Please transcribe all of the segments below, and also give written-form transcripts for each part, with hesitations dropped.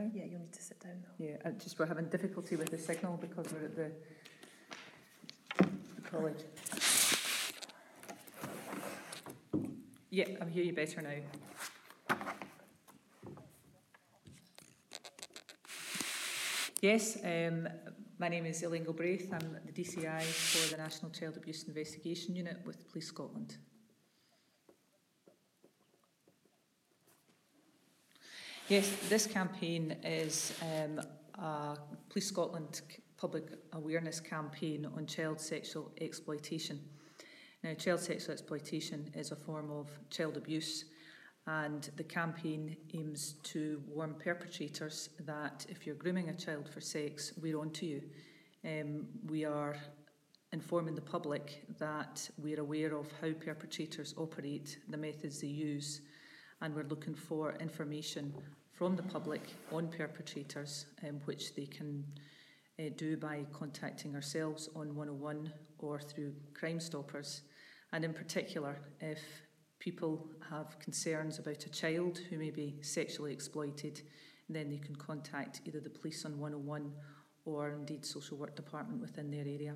now? Yeah, you'll need to sit down now. Yeah, we're having difficulty with the signal because we're at the college. Yeah, I hear you better now. Yes, my name is Elaine Gilbraith. I'm the DCI for the National Child Abuse Investigation Unit with Police Scotland. Yes, this campaign is a Police Scotland public awareness campaign on child sexual exploitation. Now, child sexual exploitation is a form of child abuse, and the campaign aims to warn perpetrators that if you're grooming a child for sex, we're on to you. We are informing the public that we're aware of how perpetrators operate, the methods they use, and we're looking for information from the public on perpetrators, which they can do by contacting ourselves on 101 or through Crime Stoppers. And in particular, if people have concerns about a child who may be sexually exploited, then they can contact either the police on 101 or indeed social work department within their area.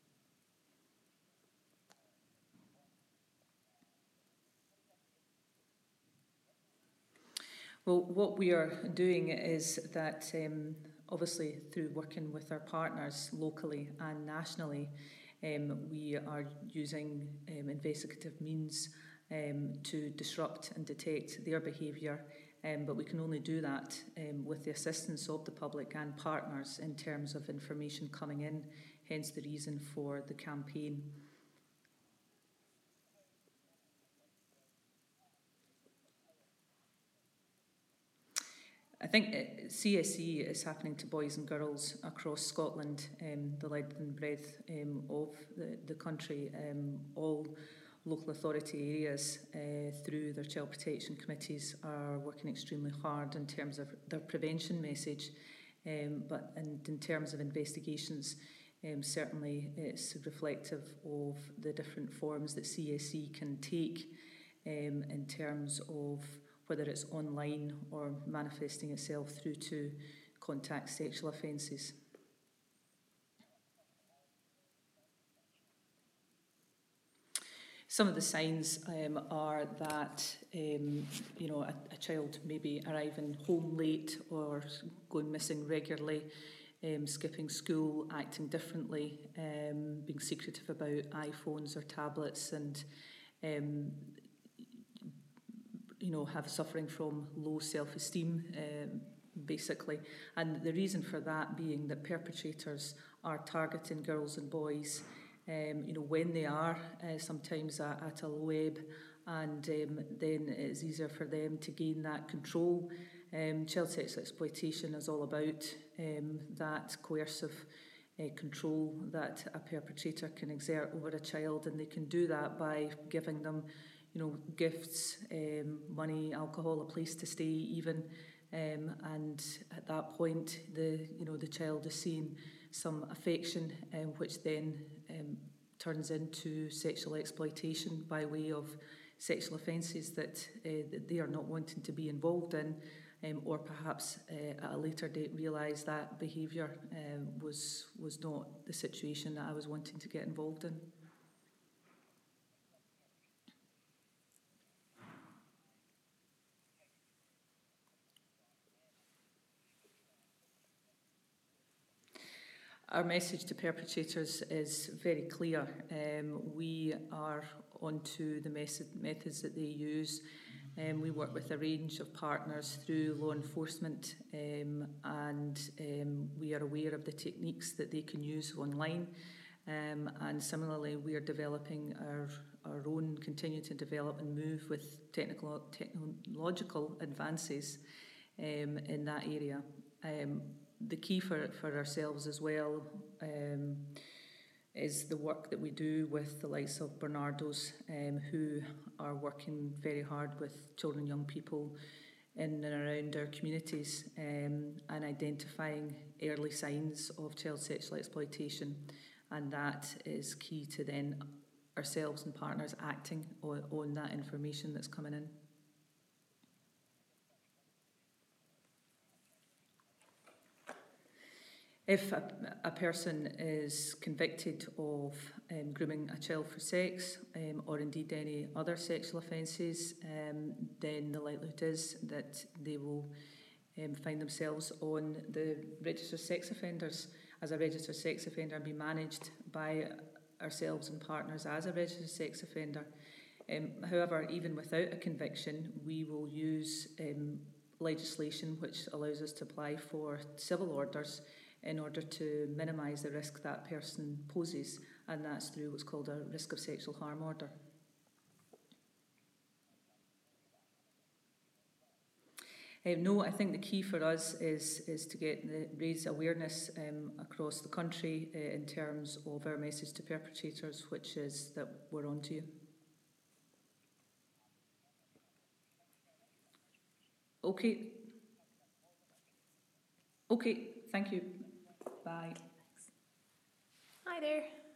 Well, what we are doing is that obviously through working with our partners locally and nationally, we are using investigative means to disrupt and detect their behaviour, but we can only do that with the assistance of the public and partners in terms of information coming in, hence the reason for the campaign. I think CSE is happening to boys and girls across Scotland, the length and breadth of the country. All local authority areas through their child protection committees are working extremely hard in terms of their prevention message, but in terms of investigations, certainly it's reflective of the different forms that CSE can take in terms of whether it's online or manifesting itself through to contact sexual offences. Some of the signs are that a child may be arriving home late or going missing regularly, skipping school, acting differently, being secretive about iPhones or tablets, and suffering from low self-esteem, basically. And the reason for that being that perpetrators are targeting girls and boys when they are sometimes at a low ebb, and then it's easier for them to gain that control. Child sexual exploitation is all about that coercive control that a perpetrator can exert over a child, and they can do that by giving them gifts, money, alcohol, a place to stay even, and at that point the child is seeing some affection, which then turns into sexual exploitation by way of sexual offences that they are not wanting to be involved in, or perhaps at a later date realise that behaviour was not the situation that I was wanting to get involved in. Our message to perpetrators is very clear. We are onto the methods that they use. We work with a range of partners through law enforcement, and we are aware of the techniques that they can use online. And similarly, we are developing our own, continue to develop and move with technological advances in that area. The key for ourselves as well is the work that we do with the likes of Bernardo's, who are working very hard with children and young people in and around our communities, and identifying early signs of child sexual exploitation. And that is key to then ourselves and partners acting on that information that's coming in. If a person is convicted of grooming a child for sex or indeed any other sexual offences, then the likelihood is that they will find themselves on the registered sex offenders as a registered sex offender and be managed by ourselves and partners as a registered sex offender. However, even without a conviction, we will use legislation which allows us to apply for civil orders in order to minimise the risk that person poses, and that's through what's called a risk of sexual harm order. No, I think the key for us is to raise awareness across the country in terms of our message to perpetrators, which is that we're on to you. Okay. Okay, thank you. Bye. Hi there.